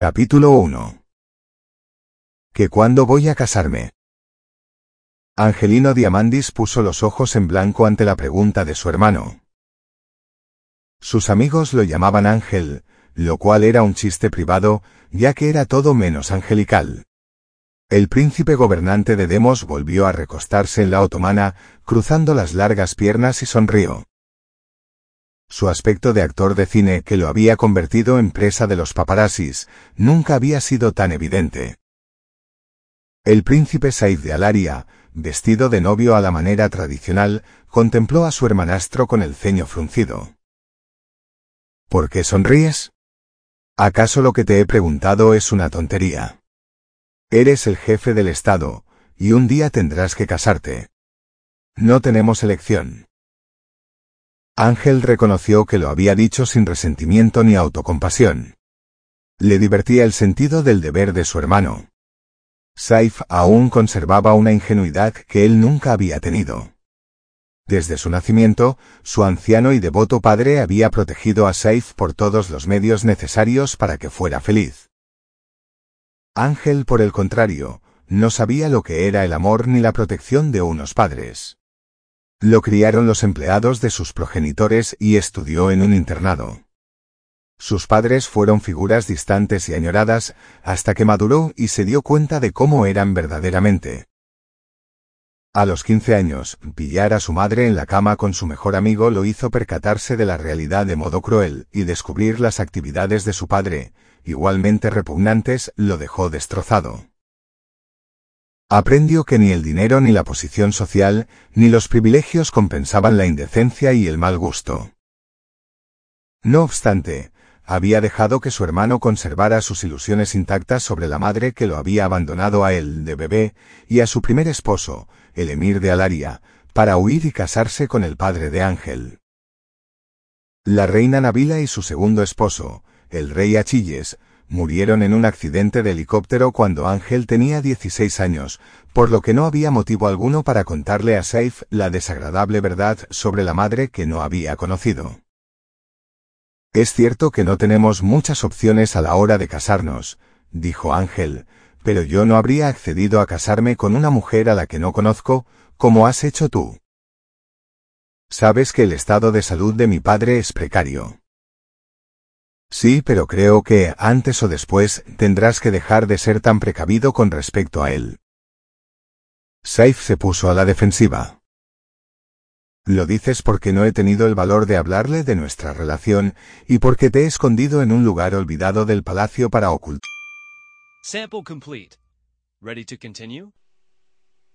Capítulo 1. ¿Que cuándo voy a casarme? Angelino Diamandis puso los ojos en blanco ante la pregunta de su hermano. Sus amigos lo llamaban Ángel, lo cual era un chiste privado, ya que era todo menos angelical. El príncipe gobernante de Demos volvió a recostarse en la otomana, cruzando las largas piernas y sonrió. Su aspecto de actor de cine, que lo había convertido en presa de los paparazzis, nunca había sido tan evidente. El príncipe Saif de Alaria, vestido de novio a la manera tradicional, contempló a su hermanastro con el ceño fruncido. ¿Por qué sonríes? ¿Acaso lo que te he preguntado es una tontería? Eres el jefe del Estado, y un día tendrás que casarte. No tenemos elección. Ángel reconoció que lo había dicho sin resentimiento ni autocompasión. Le divertía el sentido del deber de su hermano. Saif aún conservaba una ingenuidad que él nunca había tenido. Desde su nacimiento, su anciano y devoto padre había protegido a Saif por todos los medios necesarios para que fuera feliz. Ángel, por el contrario, no sabía lo que era el amor ni la protección de unos padres. Lo criaron los empleados de sus progenitores y estudió en un internado. Sus padres fueron figuras distantes y añoradas hasta que maduró y se dio cuenta de cómo eran verdaderamente. A los 15 años, pillar a su madre en la cama con su mejor amigo lo hizo percatarse de la realidad de modo cruel, y descubrir las actividades de su padre, igualmente repugnantes, lo dejó destrozado. Aprendió que ni el dinero ni la posición social, ni los privilegios compensaban la indecencia y el mal gusto. No obstante, había dejado que su hermano conservara sus ilusiones intactas sobre la madre que lo había abandonado a él de bebé, y a su primer esposo, el emir de Alaria, para huir y casarse con el padre de Ángel. La reina Nabila y su segundo esposo, el rey Achilles, murieron en un accidente de helicóptero cuando Ángel tenía 16 años, por lo que no había motivo alguno para contarle a Saif la desagradable verdad sobre la madre que no había conocido. Es cierto que no tenemos muchas opciones a la hora de casarnos, dijo Ángel, pero yo no habría accedido a casarme con una mujer a la que no conozco, como has hecho tú. Sabes que el estado de salud de mi padre es precario. Sí, pero creo que, antes o después, tendrás que dejar de ser tan precavido con respecto a él. Saif se puso a la defensiva. Lo dices porque no he tenido el valor de hablarle de nuestra relación, y porque te he escondido en un lugar olvidado del palacio para ocultar. Sample complete. Ready to continue?